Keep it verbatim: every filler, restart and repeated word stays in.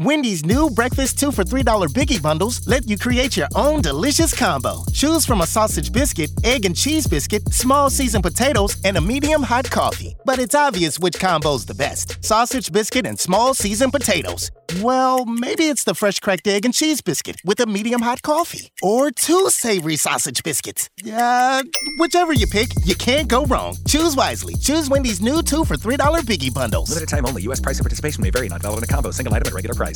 Wendy's new breakfast two for three dollar Biggie Bundles let you create your own delicious combo. Choose from a sausage biscuit, egg and cheese biscuit, small seasoned potatoes, and a medium hot coffee. But it's obvious which combo's the best. Sausage biscuit and small seasoned potatoes. Well, maybe it's the fresh cracked egg and cheese biscuit with a medium hot coffee. Or two savory sausage biscuits. Yeah, whichever you pick, you can't go wrong. Choose wisely. Choose Wendy's new two for three dollar Biggie Bundles. Limited time only. U S price and participation may vary. Not valid in a combo. Single item at regular price.